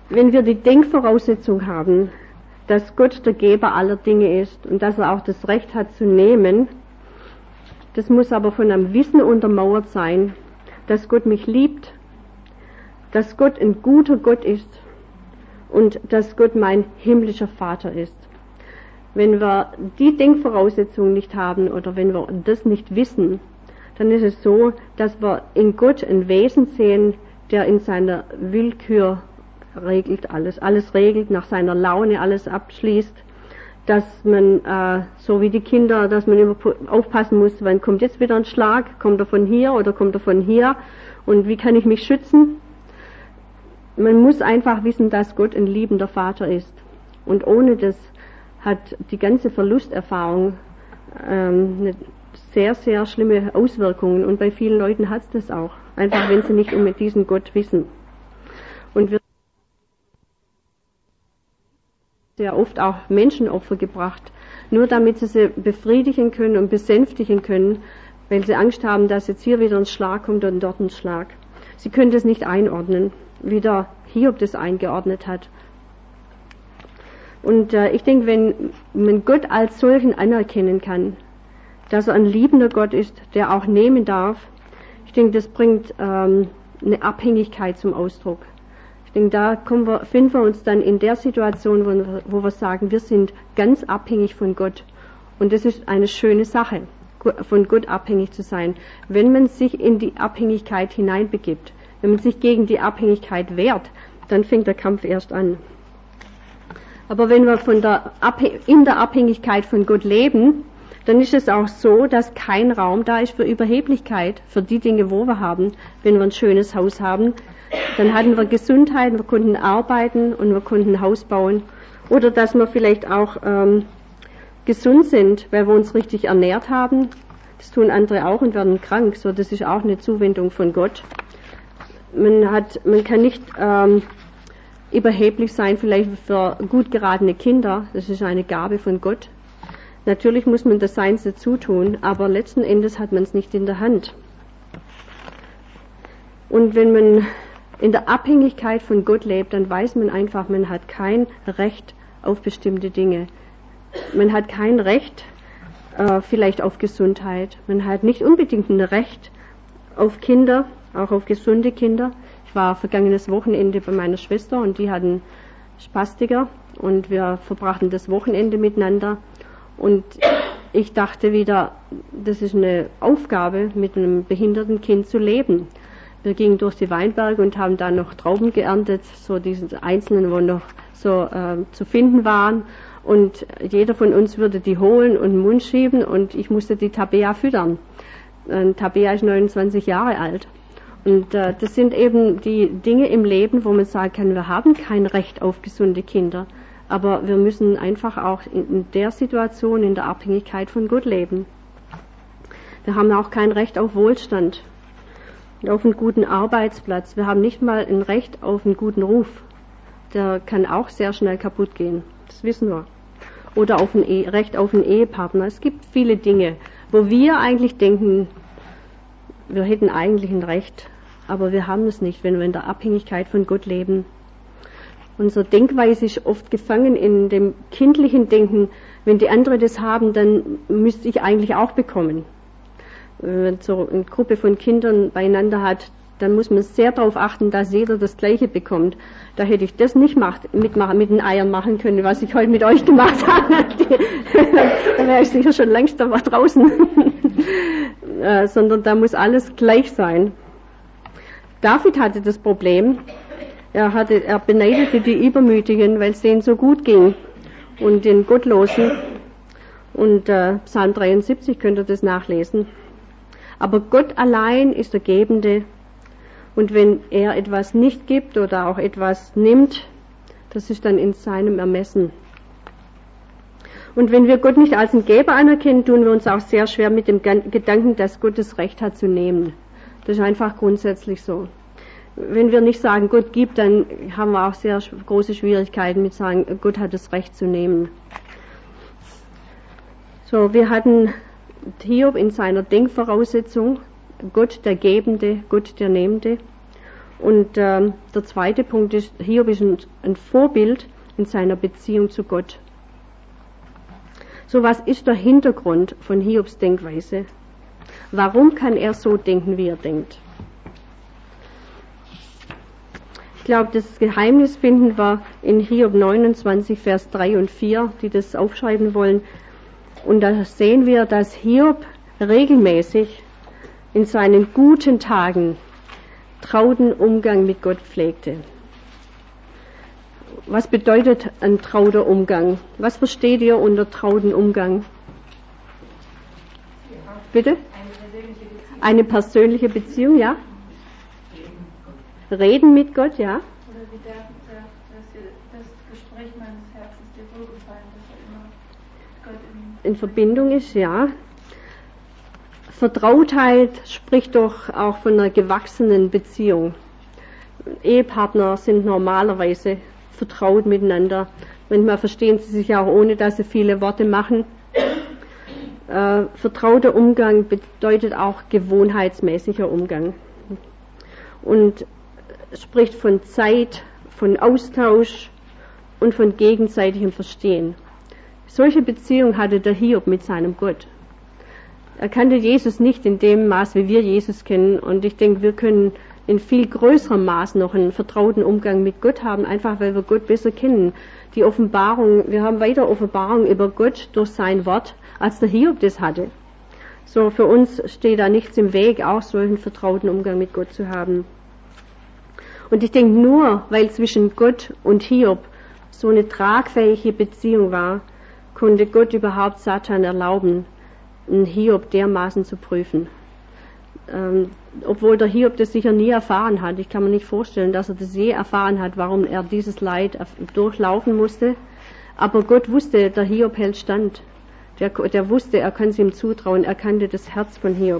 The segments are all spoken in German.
Wenn wir die Denkvoraussetzung haben, dass Gott der Geber aller Dinge ist und dass er auch das Recht hat zu nehmen, das muss aber von einem Wissen untermauert sein, dass Gott mich liebt, dass Gott ein guter Gott ist und dass Gott mein himmlischer Vater ist. Wenn wir die Denkvoraussetzung nicht haben oder wenn wir das nicht wissen, dann ist es so, dass wir in Gott ein Wesen sehen, der in seiner Willkür regelt alles regelt, nach seiner Laune alles abschließt, dass man, so wie die Kinder, dass man immer aufpassen muss, wann kommt jetzt wieder ein Schlag, kommt er von hier oder kommt er von hier und wie kann ich mich schützen? Man muss einfach wissen, dass Gott ein liebender Vater ist. Und ohne das hat die ganze Verlusterfahrung eine sehr, sehr schlimme Auswirkungen und bei vielen Leuten hat es das auch, einfach wenn sie nicht um diesen Gott wissen. Und wir sehr oft auch Menschenopfer gebracht, nur damit sie befriedigen können und besänftigen können, weil sie Angst haben, dass jetzt hier wieder ein Schlag kommt und dort ein Schlag. Sie können das nicht einordnen, wie der Hiob das eingeordnet hat. Und ich denke, wenn man Gott als solchen anerkennen kann, dass er ein liebender Gott ist, der auch nehmen darf, ich denke, das bringt eine Abhängigkeit zum Ausdruck. Ich denke, da finden wir uns dann in der Situation, wo wir sagen, wir sind ganz abhängig von Gott. Und das ist eine schöne Sache, von Gott abhängig zu sein. Wenn man sich in die Abhängigkeit hineinbegibt, wenn man sich gegen die Abhängigkeit wehrt, dann fängt der Kampf erst an. Aber wenn wir in der Abhängigkeit von Gott leben, dann ist es auch so, dass kein Raum da ist für Überheblichkeit, für die Dinge, wo wir haben. Wenn wir ein schönes Haus haben, dann hatten wir Gesundheit, wir konnten arbeiten und wir konnten ein Haus bauen. Oder dass wir vielleicht auch gesund sind, weil wir uns richtig ernährt haben. Das tun andere auch und werden krank. So, das ist auch eine Zuwendung von Gott. Man kann nicht überheblich sein, vielleicht für gut geratene Kinder. Das ist eine Gabe von Gott. Natürlich muss man das Seins dazu tun, aber letzten Endes hat man es nicht in der Hand. Und wenn man in der Abhängigkeit von Gott lebt, dann weiß man einfach, man hat kein Recht auf bestimmte Dinge. Man hat kein Recht vielleicht auf Gesundheit. Man hat nicht unbedingt ein Recht auf Kinder, auch auf gesunde Kinder. Ich war vergangenes Wochenende bei meiner Schwester und die hatten Spastiker und wir verbrachten das Wochenende miteinander. Und ich dachte wieder, das ist eine Aufgabe, mit einem behinderten Kind zu leben. Wir gingen durch die Weinberge und haben da noch Trauben geerntet, so diese einzelnen, wo noch so zu finden waren. Und jeder von uns würde die holen und in den Mund schieben und ich musste die Tabea füttern. Tabea ist 29 Jahre alt. Und das sind eben die Dinge im Leben, wo man sagen kann, wir haben kein Recht auf gesunde Kinder. Aber wir müssen einfach auch in der Situation, in der Abhängigkeit von Gott leben. Wir haben auch kein Recht auf Wohlstand und auf einen guten Arbeitsplatz. Wir haben nicht mal ein Recht auf einen guten Ruf. Der kann auch sehr schnell kaputt gehen. Das wissen wir. Oder auf ein Recht auf einen Ehepartner. Es gibt viele Dinge, wo wir eigentlich denken, wir hätten eigentlich ein Recht, aber wir haben es nicht, wenn wir in der Abhängigkeit von Gott leben. Unsere Denkweise ist oft gefangen in dem kindlichen Denken. Wenn die anderen das haben, dann müsste ich eigentlich auch bekommen. Wenn man so eine Gruppe von Kindern beieinander hat, dann muss man sehr darauf achten, dass jeder das Gleiche bekommt. Da hätte ich das nicht mit den Eiern machen können, was ich heute mit euch gemacht habe. Da wäre ich sicher schon längst da draußen. Sondern da muss alles gleich sein. David hatte das Problem. Er beneidete die Übermütigen, weil es denen so gut ging, und den Gottlosen. Und Psalm 73 könnt ihr das nachlesen. Aber Gott allein ist der Gebende. Und wenn er etwas nicht gibt oder auch etwas nimmt, das ist dann in seinem Ermessen. Und wenn wir Gott nicht als einen Geber anerkennen, tun wir uns auch sehr schwer mit dem Gedanken, dass Gott das Recht hat zu nehmen. Das ist einfach grundsätzlich so. Wenn wir nicht sagen, Gott gibt, dann haben wir auch sehr große Schwierigkeiten mit sagen, Gott hat das Recht zu nehmen. So, wir hatten Hiob in seiner Denkvoraussetzung, Gott der Gebende, Gott der Nehmende. Und der zweite Punkt ist, Hiob ist ein Vorbild in seiner Beziehung zu Gott. So, was ist der Hintergrund von Hiobs Denkweise? Warum kann er so denken, wie er denkt? Ich glaube, das Geheimnis finden wir in Hiob 29, Vers 3 und 4, die das aufschreiben wollen. Und da sehen wir, dass Hiob regelmäßig in seinen guten Tagen trauten Umgang mit Gott pflegte. Was bedeutet ein trauter Umgang? Was versteht ihr unter trauten Umgang? Bitte? Eine persönliche Beziehung, ja? Reden mit Gott, ja? Oder wie das Gespräch meines Herzens dir wohlgefallen, dass er immer Gott in Verbindung ist, ja. Vertrautheit spricht doch auch von einer gewachsenen Beziehung. Ehepartner sind normalerweise vertraut miteinander. Manchmal verstehen sie sich auch, ohne dass sie viele Worte machen. Vertrauter Umgang bedeutet auch gewohnheitsmäßiger Umgang. Und spricht von Zeit, von Austausch und von gegenseitigem Verstehen. Solche Beziehung hatte der Hiob mit seinem Gott. Er kannte Jesus nicht in dem Maß, wie wir Jesus kennen. Und ich denke, wir können in viel größerem Maß noch einen vertrauten Umgang mit Gott haben, einfach weil wir Gott besser kennen. Die Offenbarung, wir haben weiter Offenbarung über Gott durch sein Wort, als der Hiob das hatte. So, für uns steht da nichts im Weg, auch solchen vertrauten Umgang mit Gott zu haben. Und ich denke, nur weil zwischen Gott und Hiob so eine tragfähige Beziehung war, konnte Gott überhaupt Satan erlauben, einen Hiob dermaßen zu prüfen. Obwohl der Hiob das sicher nie erfahren hat. Ich kann mir nicht vorstellen, dass er das je erfahren hat, warum er dieses Leid durchlaufen musste. Aber Gott wusste, der Hiob hält stand. Der wusste, er kann es ihm zutrauen. Er kannte das Herz von Hiob.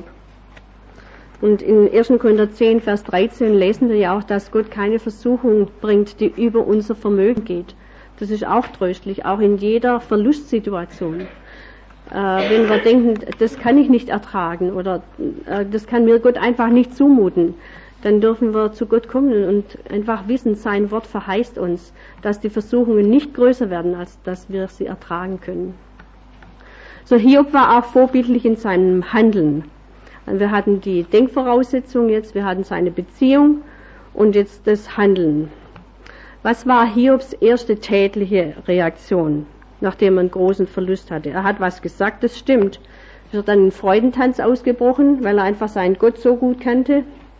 Und in 1. Korinther 10, Vers 13 lesen wir ja auch, dass Gott keine Versuchung bringt, die über unser Vermögen geht. Das ist auch tröstlich, auch in jeder Verlustsituation. Wenn wir denken, das kann ich nicht ertragen oder das kann mir Gott einfach nicht zumuten, dann dürfen wir zu Gott kommen und einfach wissen, sein Wort verheißt uns, dass die Versuchungen nicht größer werden, als dass wir sie ertragen können. So, Hiob war auch vorbildlich in seinem Handeln. Wir hatten die Denkvoraussetzung jetzt, wir hatten seine Beziehung und jetzt das Handeln. Was war Hiobs erste tätliche Reaktion, nachdem er einen großen Verlust hatte? Er hat was gesagt, das stimmt. Er wird dann in Freudentanz ausgebrochen, weil er einfach seinen Gott so gut kannte?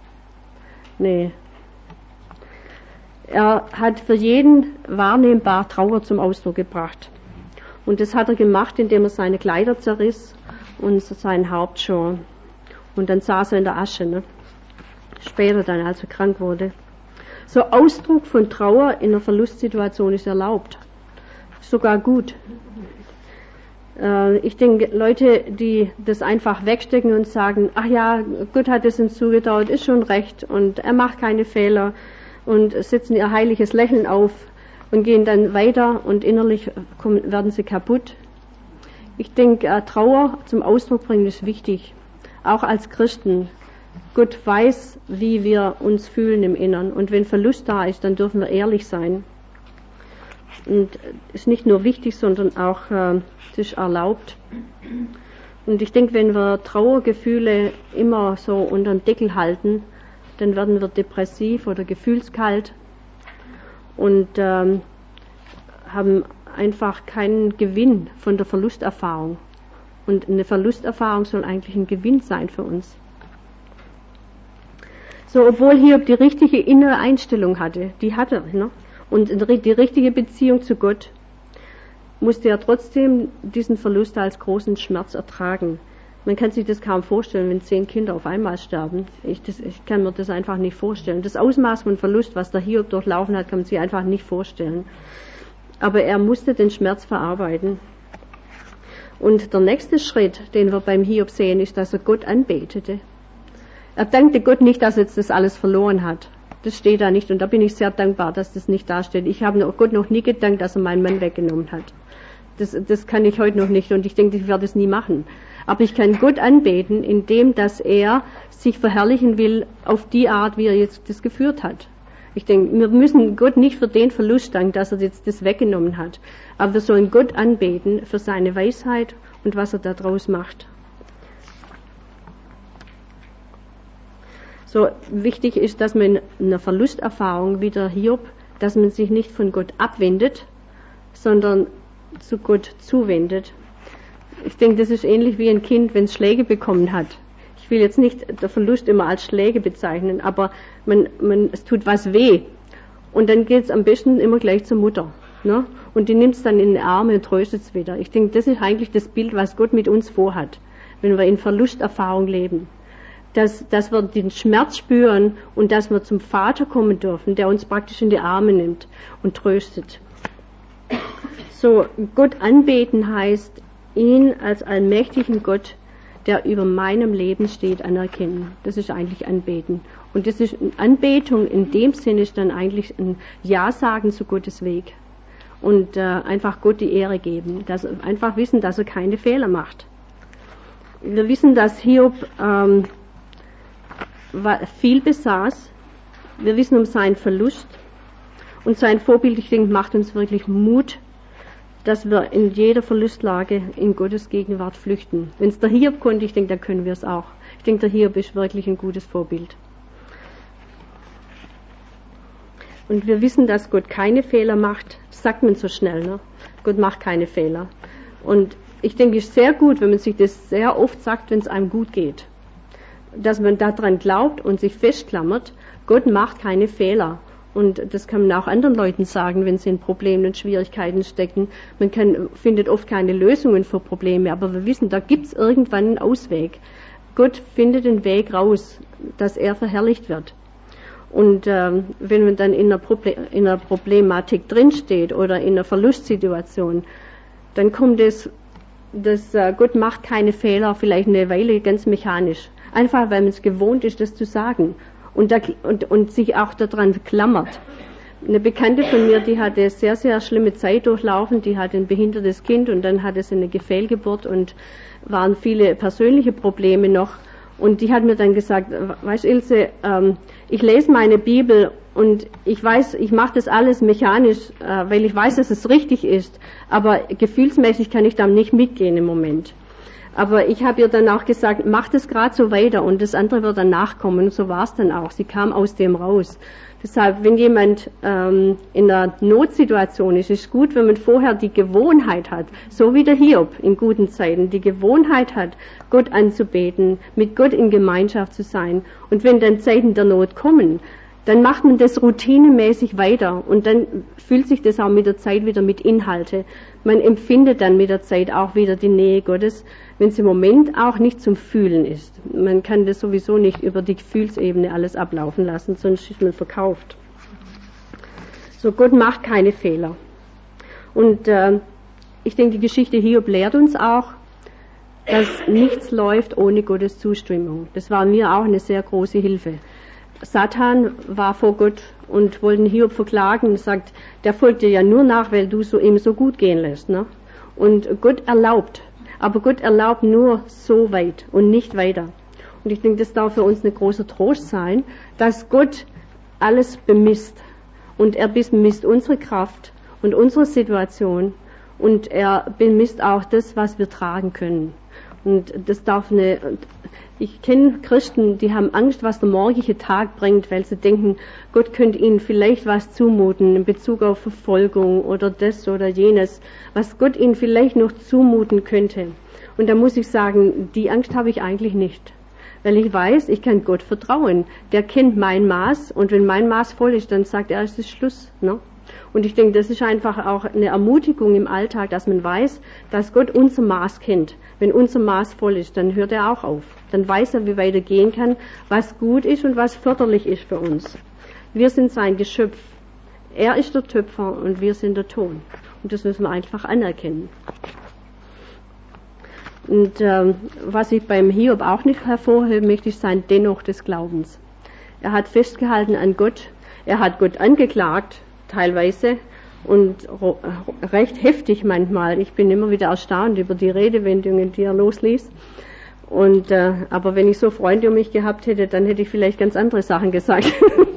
Nee. Er hat für jeden wahrnehmbar Trauer zum Ausdruck gebracht. Und das hat er gemacht, indem er seine Kleider zerriss und sein Haupt schor. Und dann saß er in der Asche, ne? Später dann, als er krank wurde. So Ausdruck von Trauer in einer Verlustsituation ist erlaubt. Sogar gut. Ich denke, Leute, die das einfach wegstecken und sagen, ach ja, Gott hat es uns zugetraut, ist schon recht und er macht keine Fehler und setzen ihr heiliges Lächeln auf und gehen dann weiter und innerlich werden sie kaputt. Ich denke, Trauer zum Ausdruck bringen ist wichtig. Auch als Christen. Gott weiß, wie wir uns fühlen im Innern. Und wenn Verlust da ist, dann dürfen wir ehrlich sein. Und es ist nicht nur wichtig, sondern auch es ist erlaubt. Und ich denke, wenn wir Trauergefühle immer so unter dem Deckel halten, dann werden wir depressiv oder gefühlskalt und haben einfach keinen Gewinn von der Verlusterfahrung. Und eine Verlusterfahrung soll eigentlich ein Gewinn sein für uns. So, obwohl Hiob die richtige innere Einstellung hatte, die hatte er, ne? Und die richtige Beziehung zu Gott, musste er trotzdem diesen Verlust als großen Schmerz ertragen. Man kann sich das kaum vorstellen, wenn 10 Kinder auf einmal sterben. Ich kann mir das einfach nicht vorstellen. Das Ausmaß von Verlust, was der Hiob durchlaufen hat, kann man sich einfach nicht vorstellen. Aber er musste den Schmerz verarbeiten. Und der nächste Schritt, den wir beim Hiob sehen, ist, dass er Gott anbetete. Er dankte Gott nicht, dass er jetzt das alles verloren hat. Das steht da nicht und da bin ich sehr dankbar, dass das nicht da steht. Ich habe Gott noch nie gedankt, dass er meinen Mann weggenommen hat. Das kann ich heute noch nicht und ich denke, ich werde es nie machen. Aber ich kann Gott anbeten, indem, dass er sich verherrlichen will auf die Art, wie er jetzt das geführt hat. Ich denke, wir müssen Gott nicht für den Verlust danken, dass er jetzt das weggenommen hat. Aber wir sollen Gott anbeten für seine Weisheit und was er daraus macht. So wichtig ist, dass man in einer Verlusterfahrung wie der Hiob, dass man sich nicht von Gott abwendet, sondern zu Gott zuwendet. Ich denke, das ist ähnlich wie ein Kind, wenn es Schläge bekommen hat. Ich will jetzt nicht der Verlust immer als Schläge bezeichnen, aber es tut was weh. Und dann geht es am besten immer gleich zur Mutter. Ne? Und die nimmt es dann in die Arme und tröstet es wieder. Ich denke, das ist eigentlich das Bild, was Gott mit uns vorhat, wenn wir in Verlusterfahrung leben. Dass wir den Schmerz spüren und dass wir zum Vater kommen dürfen, der uns praktisch in die Arme nimmt und tröstet. So, Gott anbeten heißt, ihn als allmächtigen Gott, der über meinem Leben steht, anerkennen. Das ist eigentlich Anbeten. Und das ist Anbetung in dem Sinne ist dann eigentlich ein Ja sagen zu Gottes Weg. Und einfach Gott die Ehre geben. Einfach wissen, dass er keine Fehler macht. Wir wissen, dass Hiob viel besaß. Wir wissen um seinen Verlust. Und sein Vorbild, ich denke, macht uns wirklich Mut, dass wir in jeder Verlustlage in Gottes Gegenwart flüchten. Wenn es der Hiob konnte, ich denke, dann können wir es auch. Ich denke, der Hiob ist wirklich ein gutes Vorbild. Und wir wissen, dass Gott keine Fehler macht. Das sagt man so schnell, ne? Gott macht keine Fehler. Und ich denke, es ist sehr gut, wenn man sich das sehr oft sagt, wenn es einem gut geht. Dass man daran glaubt und sich festklammert, Gott macht keine Fehler. Und das kann man auch anderen Leuten sagen, wenn sie in Problemen und Schwierigkeiten stecken. Man findet oft keine Lösungen für Probleme, aber wir wissen, da gibt es irgendwann einen Ausweg. Gott findet den Weg raus, dass er verherrlicht wird. Und wenn man dann in einer Problematik drinsteht oder in einer Verlustsituation, dann kommt Gott macht keine Fehler, vielleicht eine Weile ganz mechanisch. Einfach, weil man es gewohnt ist, das zu sagen. Und sich auch daran klammert. Eine Bekannte von mir, die hatte sehr, sehr schlimme Zeit durchlaufen, die hatte ein behindertes Kind und dann hatte sie eine Gefällgeburt und waren viele persönliche Probleme noch. Und die hat mir dann gesagt, weißt Ilse, ich lese meine Bibel und ich weiß, ich mache das alles mechanisch, weil ich weiß, dass es richtig ist, aber gefühlsmäßig kann ich da nicht mitgehen im Moment. Aber ich habe ihr dann auch gesagt, mach das gerade so weiter und das andere wird dann nachkommen. Und so war es dann auch. Sie kam aus dem raus. Deshalb, wenn jemand in einer Notsituation ist, ist es gut, wenn man vorher die Gewohnheit hat, so wie der Hiob in guten Zeiten, die Gewohnheit hat, Gott anzubeten, mit Gott in Gemeinschaft zu sein. Und wenn dann Zeiten der Not kommen, dann macht man das routinemäßig weiter und dann fühlt sich das auch mit der Zeit wieder mit Inhalte. Man empfindet dann mit der Zeit auch wieder die Nähe Gottes, wenn es im Moment auch nicht zum Fühlen ist. Man kann das sowieso nicht über die Gefühlsebene alles ablaufen lassen, sonst ist man verkauft. So, Gott macht keine Fehler. Und ich denke, die Geschichte Hiob lehrt uns auch, dass nichts läuft ohne Gottes Zustimmung. Das war mir auch eine sehr große Hilfe. Satan war vor Gott und wollte Hiob verklagen und sagt, der folgt dir ja nur nach, weil du ihm so gut gehen lässt. Ne? Und Gott erlaubt, aber Gott erlaubt nur so weit und nicht weiter. Und ich denke, das darf für uns ein großer Trost sein, dass Gott alles bemisst. Und er bemisst unsere Kraft und unsere Situation und er bemisst auch das, was wir tragen können. Und das ich kenne Christen, die haben Angst, was der morgige Tag bringt, weil sie denken, Gott könnte ihnen vielleicht was zumuten in Bezug auf Verfolgung oder das oder jenes, was Gott ihnen vielleicht noch zumuten könnte. Und da muss ich sagen, die Angst habe ich eigentlich nicht. Weil ich weiß, ich kann Gott vertrauen. Der kennt mein Maß und wenn mein Maß voll ist, dann sagt er, es ist Schluss. Ne? Und ich denke, das ist einfach auch eine Ermutigung im Alltag, dass man weiß, dass Gott unser Maß kennt. Wenn unser Maß voll ist, dann hört er auch auf. Dann weiß er, wie weit er gehen kann, was gut ist und was förderlich ist für uns. Wir sind sein Geschöpf. Er ist der Töpfer und wir sind der Ton. Und das müssen wir einfach anerkennen. Und was ich beim Hiob auch nicht hervorheben möchte, ist sein Dennoch des Glaubens. Er hat festgehalten an Gott. Er hat Gott angeklagt, teilweise, und recht heftig manchmal. Ich bin immer wieder erstaunt über die Redewendungen, die er losließ. Und aber wenn ich so Freunde um mich gehabt hätte, dann hätte ich vielleicht ganz andere Sachen gesagt.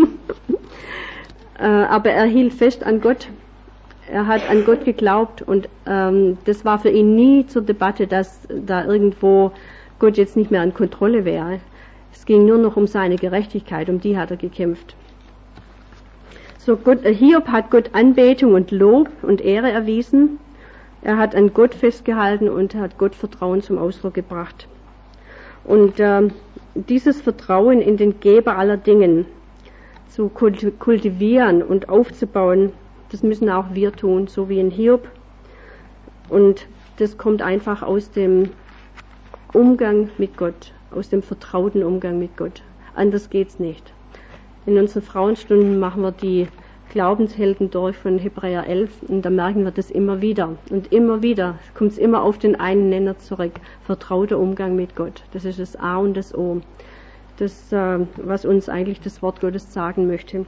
Aber er hielt fest an Gott. Er hat an Gott geglaubt und das war für ihn nie zur Debatte, dass da irgendwo Gott jetzt nicht mehr an Kontrolle wäre. Es ging nur noch um seine Gerechtigkeit, um die hat er gekämpft. So Hiob hat Gott Anbetung und Lob und Ehre erwiesen. Er hat an Gott festgehalten und hat Gott Vertrauen zum Ausdruck gebracht. Und dieses Vertrauen in den Geber aller Dingen zu kultivieren und aufzubauen, das müssen auch wir tun, so wie in Hiob. Und das kommt einfach aus dem Umgang mit Gott, aus dem vertrauten Umgang mit Gott. Anders geht's nicht. In unseren Frauenstunden machen wir die Glaubenshelden durch von Hebräer 11 und da merken wir das immer wieder. Und immer wieder kommt es immer auf den einen Nenner zurück. Vertrauter Umgang mit Gott. Das ist das A und das O. Das, was uns eigentlich das Wort Gottes sagen möchte.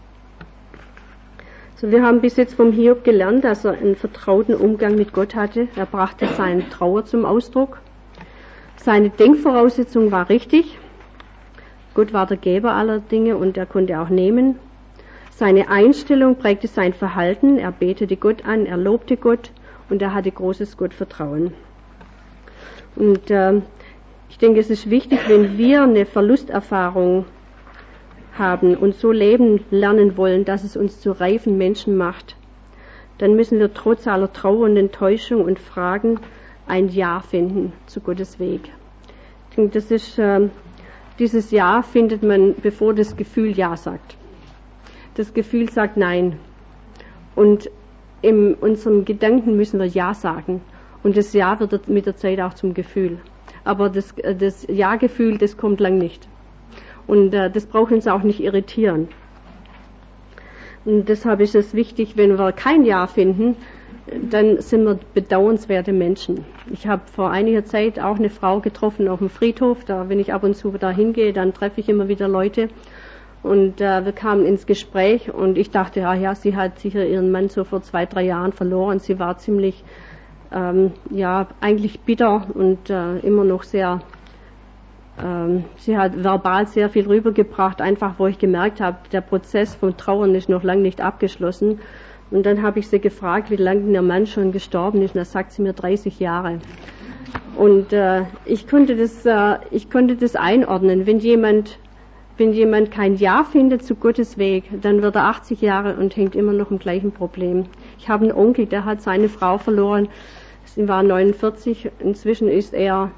So, wir haben bis jetzt vom Hiob gelernt, dass er einen vertrauten Umgang mit Gott hatte. Er brachte seine Trauer zum Ausdruck. Seine Denkvoraussetzung war richtig. Gott war der Geber aller Dinge und er konnte auch nehmen. Seine Einstellung prägte sein Verhalten. Er betete Gott an, er lobte Gott und er hatte großes Gottvertrauen. Und ich denke, es ist wichtig, wenn wir eine Verlusterfahrung haben und so leben lernen wollen, dass es uns zu reifen Menschen macht, dann müssen wir trotz aller Trauer und Enttäuschung und Fragen ein Ja finden zu Gottes Weg. Ich denke, das ist, dieses Ja findet man, bevor das Gefühl Ja sagt. Das Gefühl sagt Nein. Und in unserem Gedanken müssen wir Ja sagen. Und das Ja wird mit der Zeit auch zum Gefühl. Aber das Ja-Gefühl, das kommt lang nicht. Und das braucht uns auch nicht irritieren. Und deshalb ist es wichtig, wenn wir kein Ja finden, dann sind wir bedauernswerte Menschen. Ich habe vor einiger Zeit auch eine Frau getroffen auf dem Friedhof. Da, wenn ich ab und zu da hingehe, dann treffe ich immer wieder Leute. Und wir kamen ins Gespräch und ich dachte, ja, sie hat sicher ihren Mann so vor 2-3 Jahren verloren. Sie war ziemlich, eigentlich bitter und immer noch sehr, sie hat verbal sehr viel rübergebracht, einfach wo ich gemerkt habe, der Prozess vom Trauern ist noch lange nicht abgeschlossen. Und dann habe ich sie gefragt, wie lange der Mann schon gestorben ist. Und da sagt sie mir 30 Jahre. Und ich konnte das einordnen. Wenn jemand kein Ja findet zu Gottes Weg, dann wird er 80 Jahre und hängt immer noch im gleichen Problem. Ich habe einen Onkel, der hat seine Frau verloren. Sie war 49, inzwischen ist er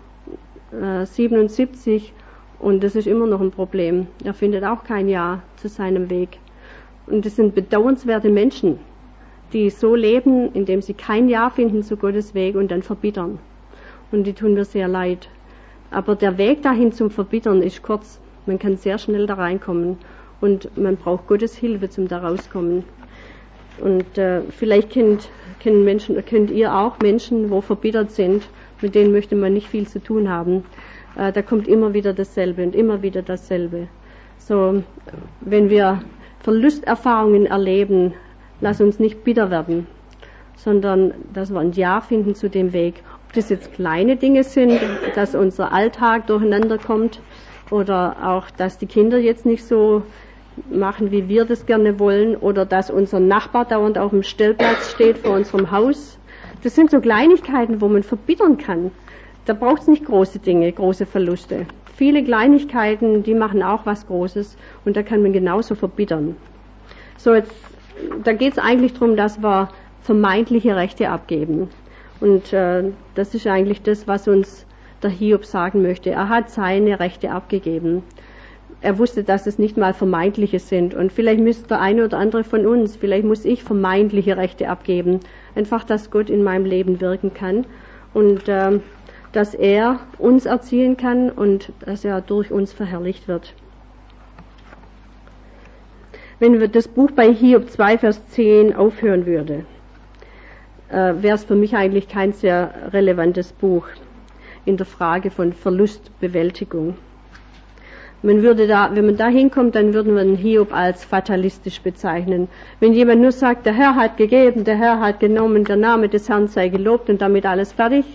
77 und das ist immer noch ein Problem. Er findet auch kein Ja zu seinem Weg. Und das sind bedauernswerte Menschen, die so leben, indem sie kein Ja finden zu Gottes Weg und dann verbittern. Und die tun mir sehr leid. Aber der Weg dahin zum Verbittern ist kurz. Man kann sehr schnell da reinkommen und man braucht Gottes Hilfe zum da rauskommen. Und vielleicht kennt ihr auch Menschen, wo verbittert sind, mit denen möchte man nicht viel zu tun haben. Da kommt immer wieder dasselbe und immer wieder dasselbe. So, wenn wir Verlusterfahrungen erleben, lass uns nicht bitter werden, sondern dass wir ein Ja finden zu dem Weg. Ob das jetzt kleine Dinge sind, dass unser Alltag durcheinander kommt oder auch, dass die Kinder jetzt nicht so machen, wie wir das gerne wollen oder dass unser Nachbar dauernd auf dem Stellplatz steht vor unserem Haus. Das sind so Kleinigkeiten, wo man verbittern kann. Da braucht es nicht große Dinge, große Verluste. Viele Kleinigkeiten, die machen auch was Großes und da kann man genauso verbittern. So, jetzt, da geht es eigentlich darum, dass wir vermeintliche Rechte abgeben. Und das ist eigentlich das, was uns der Hiob sagen möchte. Er hat seine Rechte abgegeben. Er wusste, dass es nicht mal vermeintliche sind. Und vielleicht müsste der eine oder andere von uns, vielleicht muss ich vermeintliche Rechte abgeben. Einfach, dass Gott in meinem Leben wirken kann und dass er uns erziehen kann und dass er durch uns verherrlicht wird. Wenn wir das Buch bei Hiob 2, Vers 10 aufhören würde, wäre es für mich eigentlich kein sehr relevantes Buch in der Frage von Verlustbewältigung. Wenn man da hinkommt, dann würden wir den Hiob als fatalistisch bezeichnen. Wenn jemand nur sagt, der Herr hat gegeben, der Herr hat genommen, der Name des Herrn sei gelobt und damit alles fertig,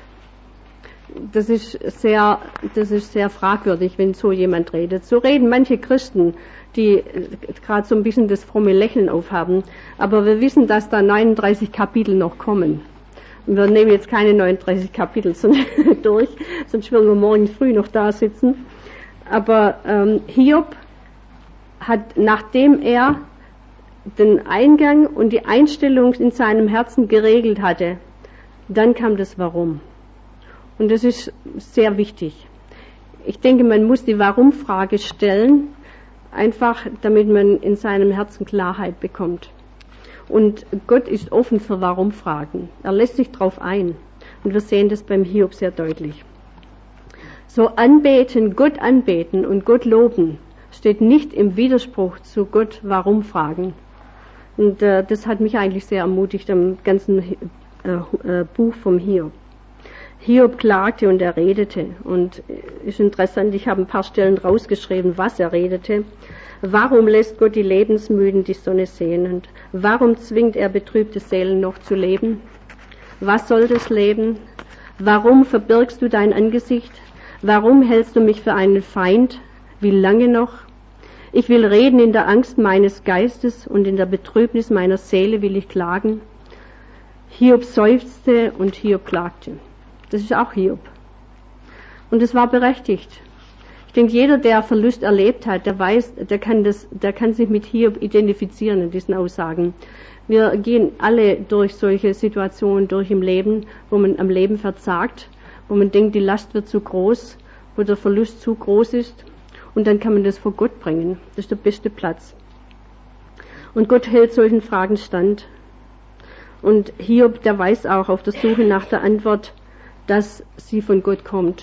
das ist sehr fragwürdig, wenn so jemand redet. So reden manche Christen, die gerade so ein bisschen das fromme Lächeln aufhaben. Aber wir wissen, dass da 39 Kapitel noch kommen. Und wir nehmen jetzt keine 39 Kapitel durch, sonst würden wir morgen früh noch da sitzen. Aber Hiob hat, nachdem er den Eingang und die Einstellung in seinem Herzen geregelt hatte, dann kam das Warum. Und das ist sehr wichtig. Ich denke, man muss die Warum-Frage stellen, einfach damit man in seinem Herzen Klarheit bekommt. Und Gott ist offen für Warum-Fragen. Er lässt sich drauf ein. Und wir sehen das beim Hiob sehr deutlich. So Gott anbeten und Gott loben, steht nicht im Widerspruch zu Gott Warum-Fragen. Und das hat mich eigentlich sehr ermutigt am ganzen Buch vom Hiob. Hiob klagte und er redete. Und ist interessant, ich habe ein paar Stellen rausgeschrieben, was er redete. Warum lässt Gott die Lebensmüden die Sonne sehen? Und warum zwingt er betrübte Seelen noch zu leben? Was soll das Leben? Warum verbirgst du dein Angesicht? Warum hältst du mich für einen Feind? Wie lange noch? Ich will reden in der Angst meines Geistes und in der Betrübnis meiner Seele will ich klagen. Hiob seufzte und Hiob klagte. Das ist auch Hiob. Und es war berechtigt. Ich denke, jeder, der Verlust erlebt hat, der weiß, der kann sich mit Hiob identifizieren in diesen Aussagen. Wir gehen alle durch solche Situationen durch im Leben, wo man am Leben versagt, wo man denkt, die Last wird zu groß, wo der Verlust zu groß ist. Und dann kann man das vor Gott bringen. Das ist der beste Platz. Und Gott hält solchen Fragen stand. Und Hiob, der weiß auch auf der Suche nach der Antwort, dass sie von Gott kommt.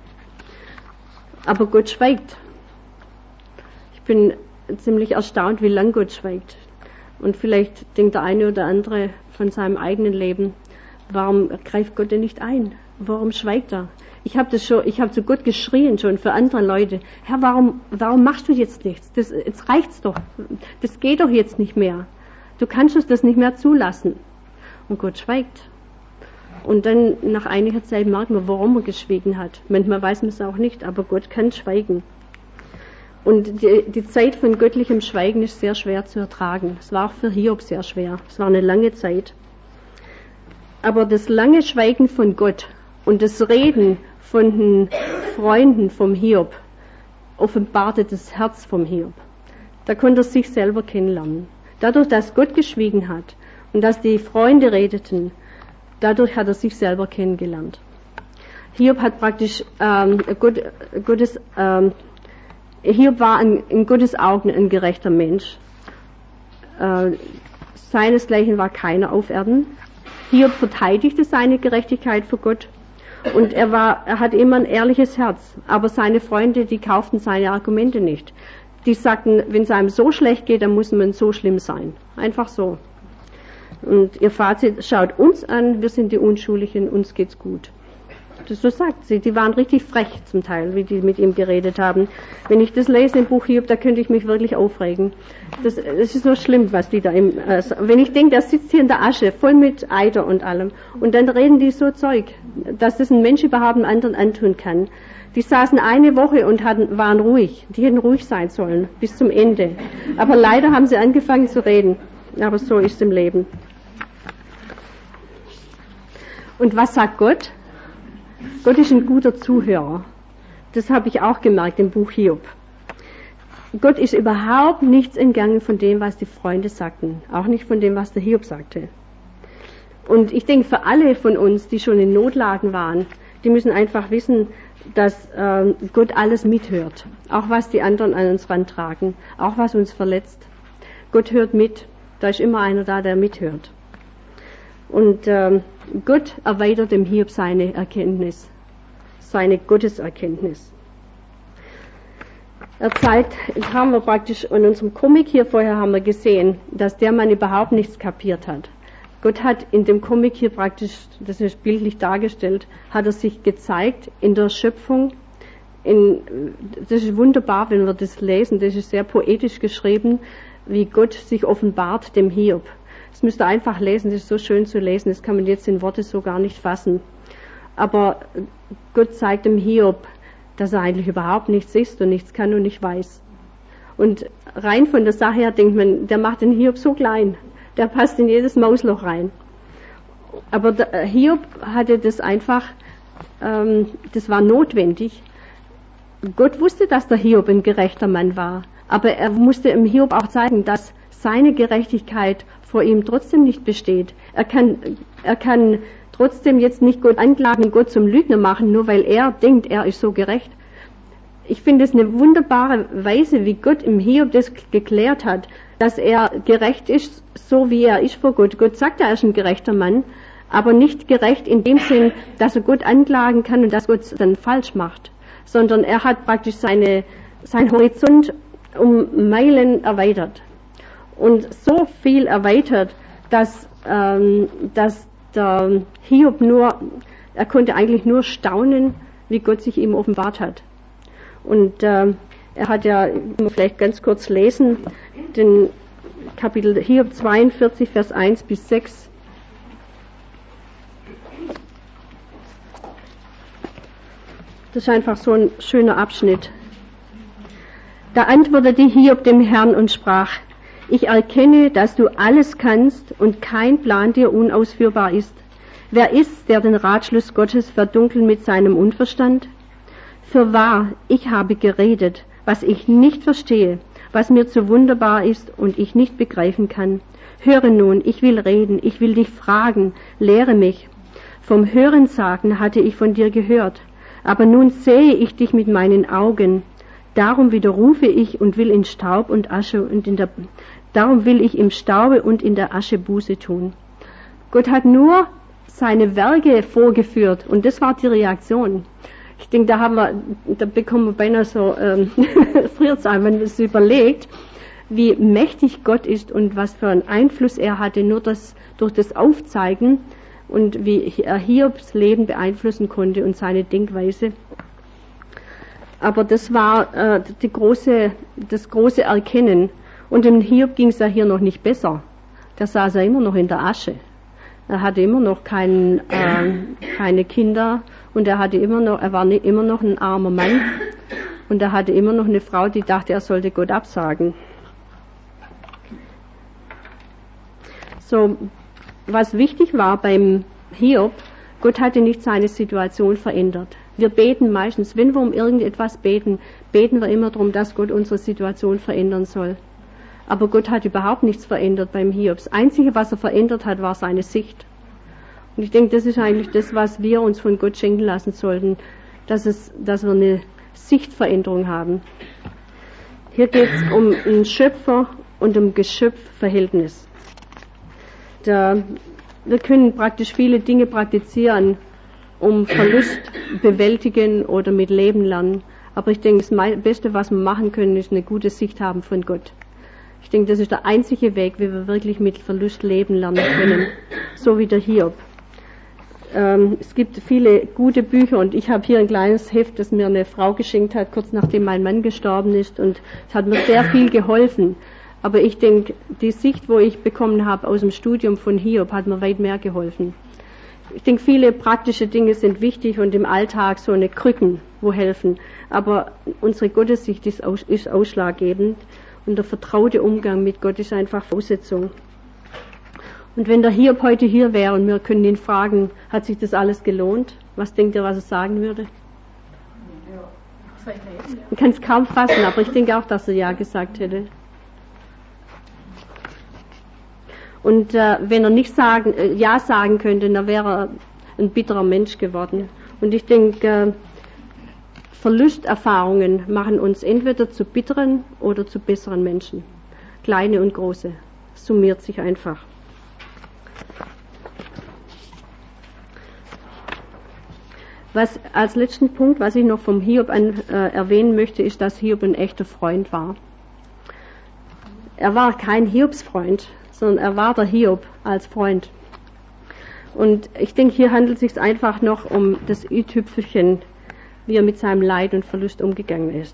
Aber Gott schweigt. Ich bin ziemlich erstaunt, wie lang Gott schweigt. Und vielleicht denkt der eine oder andere von seinem eigenen Leben, warum greift Gott denn nicht ein? Warum schweigt er? Ich habe zu Gott geschrien schon für andere Leute. Herr, warum machst du jetzt nichts? Jetzt reicht's doch. Das geht doch jetzt nicht mehr. Du kannst uns das nicht mehr zulassen. Und Gott schweigt. Und dann nach einiger Zeit merkt man, warum er geschwiegen hat. Manchmal weiß man es auch nicht, aber Gott kann schweigen. Und die Zeit von göttlichem Schweigen ist sehr schwer zu ertragen. Es war auch für Hiob sehr schwer. Es war eine lange Zeit. Aber das lange Schweigen von Gott und das Reden von den Freunden vom Hiob offenbarte das Herz vom Hiob. Da konnte er sich selber kennenlernen. Dadurch, dass Gott geschwiegen hat und dass die Freunde redeten, dadurch hat er sich selber kennengelernt. Hiob hat praktisch Hiob war in Gottes Augen ein gerechter Mensch. Seinesgleichen war keiner auf Erden. Hiob verteidigte seine Gerechtigkeit vor Gott und er hat immer ein ehrliches Herz. Aber seine Freunde, die kauften seine Argumente nicht. Die sagten, wenn es einem so schlecht geht, dann muss man so schlimm sein. Einfach so. Und ihr Fazit, schaut uns an, wir sind die Unschuldigen, uns geht's gut. So sagt sie, die waren richtig frech zum Teil, wie die mit ihm geredet haben. Wenn ich das lese im Buch Hiob, da könnte ich mich wirklich aufregen. Das ist so schlimm, was die da wenn ich denke, der sitzt hier in der Asche, voll mit Eiter und allem, und dann reden die so Zeug, dass das ein Mensch überhaupt einem anderen antun kann. Die saßen eine Woche und waren ruhig. Die hätten ruhig sein sollen, bis zum Ende. Aber leider haben sie angefangen zu reden. Aber so ist es im Leben. Und was sagt Gott? Gott ist ein guter Zuhörer. Das habe ich auch gemerkt im Buch Hiob. Gott ist überhaupt nichts entgangen von dem, was die Freunde sagten. Auch nicht von dem, was der Hiob sagte. Und ich denke, für alle von uns, die schon in Notlagen waren, die müssen einfach wissen, dass Gott alles mithört. Auch was die anderen an uns rantragen. Auch was uns verletzt. Gott hört mit. Da ist immer einer da, der mithört. Und Gott erweitert dem Hiob seine Erkenntnis, seine Gotteserkenntnis. Haben wir praktisch in unserem Comic hier vorher haben wir gesehen, dass der Mann überhaupt nichts kapiert hat. Gott hat in dem Comic hier praktisch, das ist bildlich dargestellt, hat er sich gezeigt in der Schöpfung, das ist wunderbar, wenn wir das lesen, das ist sehr poetisch geschrieben, wie Gott sich offenbart dem Hiob. Das müsst ihr einfach lesen, das ist so schön zu lesen, das kann man jetzt in Worte so gar nicht fassen. Aber Gott zeigt dem Hiob, dass er eigentlich überhaupt nichts ist und nichts kann und nicht weiß. Und rein von der Sache her denkt man, der macht den Hiob so klein, der passt in jedes Mausloch rein. Aber der Hiob hatte das einfach, das war notwendig. Gott wusste, dass der Hiob ein gerechter Mann war, aber er musste dem Hiob auch zeigen, dass seine Gerechtigkeit vor ihm trotzdem nicht besteht. Er kann trotzdem jetzt nicht Gott anklagen und Gott zum Lügner machen, nur weil er denkt, er ist so gerecht. Ich finde es eine wunderbare Weise, wie Gott im Hiob das geklärt hat, dass er gerecht ist, so wie er ist vor Gott. Gott sagt, er ist ein gerechter Mann, aber nicht gerecht in dem Sinn, dass er Gott anklagen kann und dass Gott es dann falsch macht, sondern er hat praktisch sein Horizont um Meilen erweitert. Und so viel erweitert, dass der Hiob er konnte eigentlich nur staunen, wie Gott sich ihm offenbart hat. Und er hat ja, vielleicht ganz kurz lesen, den Kapitel Hiob 42, Vers 1 bis 6. Das ist einfach so ein schöner Abschnitt. Da antwortete Hiob dem Herrn und sprach: Ich erkenne, dass du alles kannst und kein Plan dir unausführbar ist. Wer ist, der den Ratschluss Gottes verdunkeln mit seinem Unverstand? Fürwahr, ich habe geredet, was ich nicht verstehe, was mir zu wunderbar ist und ich nicht begreifen kann. Höre nun, ich will reden, ich will dich fragen, lehre mich. Vom Hörensagen hatte ich von dir gehört, aber nun sehe ich dich mit meinen Augen. Darum widerrufe ich und will in Staub und Asche darum will ich im Staube und in der Asche Buße tun. Gott hat nur seine Werke vorgeführt und das war die Reaktion. Ich denke, da bekommen wir beinahe so, friert es ein, wenn man es überlegt, wie mächtig Gott ist und was für einen Einfluss er hatte, nur durch das Aufzeigen und wie er Hiobs Leben beeinflussen konnte und seine Denkweise. Aber das war das große Erkennen. Und dem Hiob ging es ja hier noch nicht besser. Da saß er immer noch in der Asche. Er hatte immer noch keine Kinder und er war immer noch ein armer Mann und er hatte immer noch eine Frau, die dachte, er sollte Gott absagen. So, was wichtig war beim Hiob, Gott hatte nicht seine Situation verändert. Wir beten meistens, wenn wir um irgendetwas beten, beten wir immer darum, dass Gott unsere Situation verändern soll. Aber Gott hat überhaupt nichts verändert beim Hiob. Das Einzige, was er verändert hat, war seine Sicht. Und ich denke, das ist eigentlich das, was wir uns von Gott schenken lassen sollten, dass wir eine Sichtveränderung haben. Hier geht es um ein Schöpfer- und um Geschöpfverhältnis. Wir können praktisch viele Dinge praktizieren, um Verlust bewältigen oder mit Leben lernen. Aber ich denke, das Beste, was wir machen können, ist eine gute Sicht haben von Gott. Ich denke, das ist der einzige Weg, wie wir wirklich mit Verlust leben lernen können, so wie der Hiob. Es gibt viele gute Bücher und ich habe hier ein kleines Heft, das mir eine Frau geschenkt hat, kurz nachdem mein Mann gestorben ist, und es hat mir sehr viel geholfen. Aber ich denke, die Sicht, wo ich bekommen habe aus dem Studium von Hiob, hat mir weit mehr geholfen. Ich denke, viele praktische Dinge sind wichtig und im Alltag so eine Krücken, wo helfen. Aber unsere Gottessicht ist ausschlaggebend und der vertraute Umgang mit Gott ist einfach Voraussetzung. Und wenn der Hiob heute hier wäre und wir können ihn fragen, hat sich das alles gelohnt? Was denkt ihr, was er sagen würde? Ja. Man kann es kaum fassen, aber ich denke auch, dass er Ja gesagt hätte. Und wenn er nicht Ja sagen könnte, dann wäre er ein bitterer Mensch geworden. Und ich denke, Verlusterfahrungen machen uns entweder zu bitteren oder zu besseren Menschen. Kleine und große. Summiert sich einfach. Was als letzten Punkt, was ich noch vom Hiob erwähnen möchte, ist, dass Hiob ein echter Freund war. Er war kein Hiobsfreund, sondern er war der Hiob als Freund. Und ich denke, hier handelt es sich einfach noch um das i-Tüpfelchen wie er mit seinem Leid und Verlust umgegangen ist.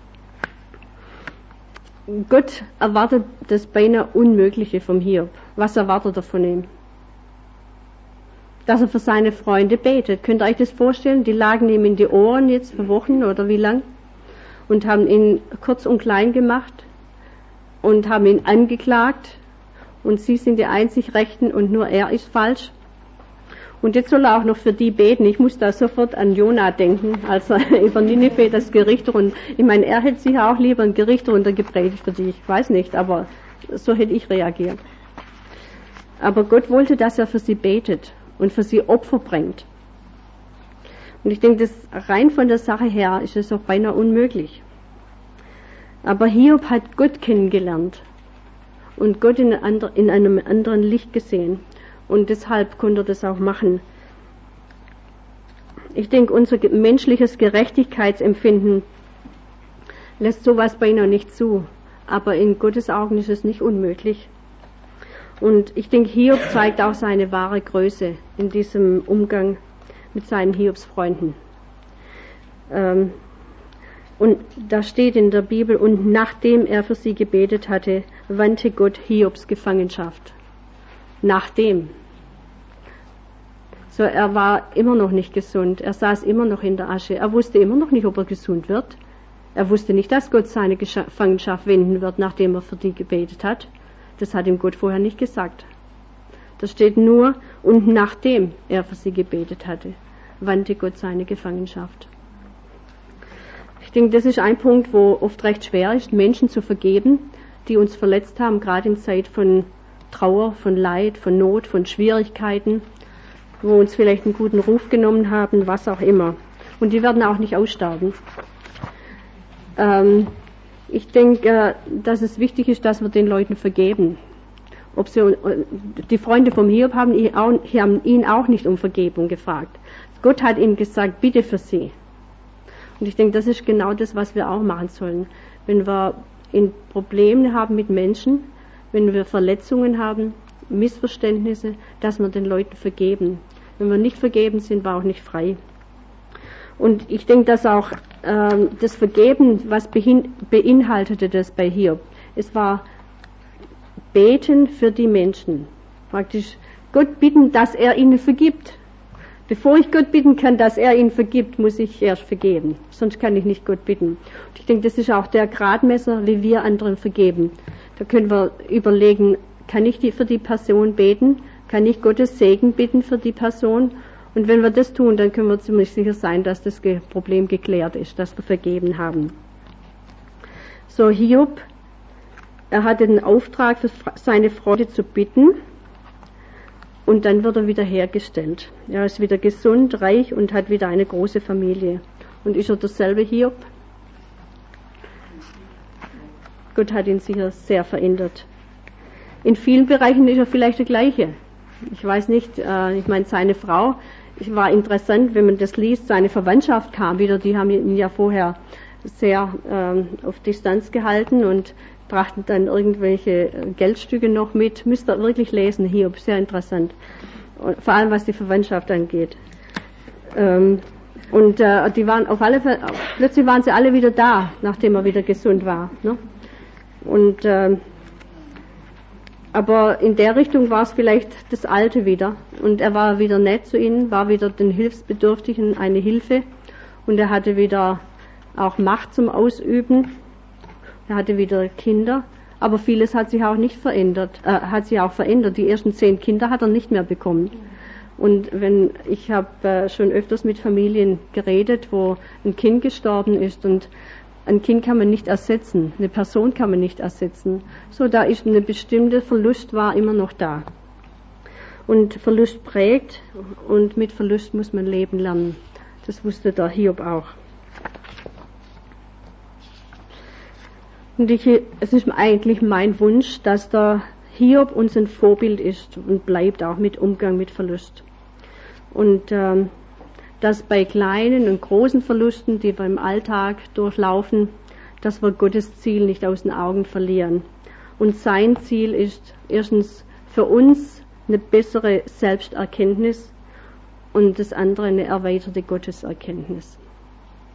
Gott erwartet das beinahe Unmögliche vom Hiob. Was erwartet er von ihm? Dass er für seine Freunde betet. Könnt ihr euch das vorstellen? Die lagen ihm in die Ohren jetzt für Wochen oder wie lang und haben ihn kurz und klein gemacht und haben ihn angeklagt und sie sind die einzig Rechten und nur er ist falsch. Und jetzt soll er auch noch für die beten. Ich muss da sofort an Jona denken, als er über Ninive das Gericht und ich meine, er hätte sicher auch lieber ein Gericht runtergepredigt für die, ich weiß nicht, aber so hätte ich reagiert. Aber Gott wollte, dass er für sie betet und für sie Opfer bringt. Und ich denke, das rein von der Sache her ist es auch beinahe unmöglich. Aber Hiob hat Gott kennengelernt und Gott in einem anderen Licht gesehen. Und deshalb konnte er das auch machen. Ich denke, unser menschliches Gerechtigkeitsempfinden lässt sowas beinahe nicht zu. Aber in Gottes Augen ist es nicht unmöglich. Und ich denke, Hiob zeigt auch seine wahre Größe in diesem Umgang mit seinen Hiobsfreunden. Und da steht in der Bibel, und nachdem er für sie gebetet hatte, wandte Gott Hiobs Gefangenschaft. Nachdem. So, er war immer noch nicht gesund. Er saß immer noch in der Asche. Er wusste immer noch nicht, ob er gesund wird. Er wusste nicht, dass Gott seine Gefangenschaft wenden wird, nachdem er für die gebetet hat. Das hat ihm Gott vorher nicht gesagt. Da steht nur, und nachdem er für sie gebetet hatte, wandte Gott seine Gefangenschaft. Ich denke, das ist ein Punkt, wo oft recht schwer ist, Menschen zu vergeben, die uns verletzt haben, gerade in Zeit von Trauer, von Leid, von Not, von Schwierigkeiten, wo uns vielleicht einen guten Ruf genommen haben, was auch immer. Und die werden auch nicht aussterben. Ich denke, dass es wichtig ist, dass wir den Leuten vergeben. Die Freunde vom Hiob haben ihn auch nicht um Vergebung gefragt. Gott hat ihm gesagt, bitte für sie. Und ich denke, das ist genau das, was wir auch machen sollen. Wenn wir Probleme haben mit Menschen, wenn wir Verletzungen haben, Missverständnisse, dass wir den Leuten vergeben. Wenn wir nicht vergeben, sind wir auch nicht frei. Und ich denke, dass auch das Vergeben, was beinhaltete das bei Hiob? Es war Beten für die Menschen. Praktisch Gott bitten, dass er ihnen vergibt. Bevor ich Gott bitten kann, dass er ihnen vergibt, muss ich erst vergeben. Sonst kann ich nicht Gott bitten. Und ich denke, das ist auch der Gradmesser, wie wir anderen vergeben. Da können wir überlegen, kann ich für die Person beten? Kann ich Gottes Segen bitten für die Person? Und wenn wir das tun, dann können wir ziemlich sicher sein, dass das Problem geklärt ist, dass wir vergeben haben. So, Hiob, er hatte den Auftrag, für seine Freunde zu bitten. Und dann wird er wieder hergestellt. Er ist wieder gesund, reich und hat wieder eine große Familie. Und ist er derselbe Hiob? Gott hat ihn sicher sehr verändert. In vielen Bereichen ist er vielleicht der gleiche. Ich weiß nicht, ich meine, seine Frau, es war interessant, wenn man das liest, seine Verwandtschaft kam wieder, die haben ihn ja vorher sehr auf Distanz gehalten und brachten dann irgendwelche Geldstücke noch mit. Müsst ihr wirklich lesen, Hiob, sehr interessant. Und vor allem, was die Verwandtschaft angeht. Die waren auf alle Fälle, plötzlich waren sie alle wieder da, nachdem er wieder gesund war. Ne? Und aber in der Richtung war es vielleicht das Alte wieder. Und er war wieder nett zu ihnen, war wieder den Hilfsbedürftigen eine Hilfe. Und er hatte wieder auch Macht zum Ausüben. Er hatte wieder Kinder. Aber vieles hat sich auch nicht verändert. Die ersten 10 Kinder hat er nicht mehr bekommen. Und ich habe schon öfters mit Familien geredet, wo ein Kind gestorben ist und ein Kind kann man nicht ersetzen, eine Person kann man nicht ersetzen. So, da ist eine bestimmte Verlust war immer noch da. Und Verlust prägt und mit Verlust muss man leben lernen. Das wusste der Hiob auch. Und es ist eigentlich mein Wunsch, dass der Hiob uns ein Vorbild ist und bleibt auch mit Umgang mit Verlust. Und dass bei kleinen und großen Verlusten, die wir im Alltag durchlaufen, dass wir Gottes Ziel nicht aus den Augen verlieren. Und sein Ziel ist erstens für uns eine bessere Selbsterkenntnis und das andere eine erweiterte Gotteserkenntnis.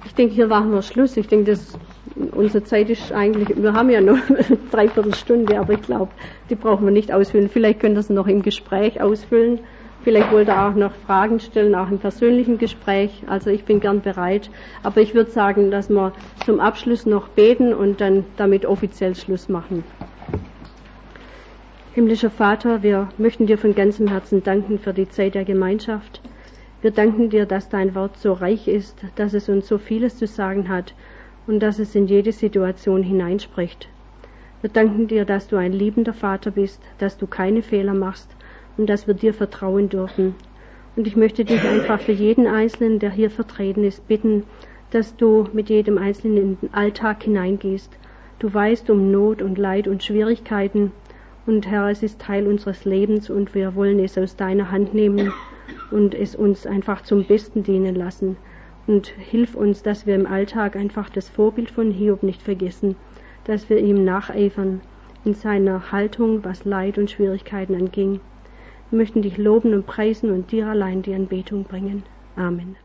Ich denke, hier machen wir Schluss. Ich denke, unsere Zeit ist eigentlich, wir haben ja nur 3/4 Stunde, aber ich glaube, die brauchen wir nicht ausfüllen. Vielleicht könnt ihr es noch im Gespräch ausfüllen. Vielleicht wollt ihr auch noch Fragen stellen, auch im persönlichen Gespräch. Also ich bin gern bereit. Aber ich würde sagen, dass wir zum Abschluss noch beten und dann damit offiziell Schluss machen. Himmlischer Vater, wir möchten dir von ganzem Herzen danken für die Zeit der Gemeinschaft. Wir danken dir, dass dein Wort so reich ist, dass es uns so vieles zu sagen hat und dass es in jede Situation hineinspricht. Wir danken dir, dass du ein liebender Vater bist, dass du keine Fehler machst und dass wir dir vertrauen dürfen. Und ich möchte dich einfach für jeden Einzelnen, der hier vertreten ist, bitten, dass du mit jedem Einzelnen in den Alltag hineingehst. Du weißt um Not und Leid und Schwierigkeiten. Und Herr, es ist Teil unseres Lebens und wir wollen es aus deiner Hand nehmen und es uns einfach zum Besten dienen lassen. Und hilf uns, dass wir im Alltag einfach das Vorbild von Hiob nicht vergessen, dass wir ihm nacheifern in seiner Haltung, was Leid und Schwierigkeiten anging. Wir möchten dich loben und preisen und dir allein die Anbetung bringen. Amen.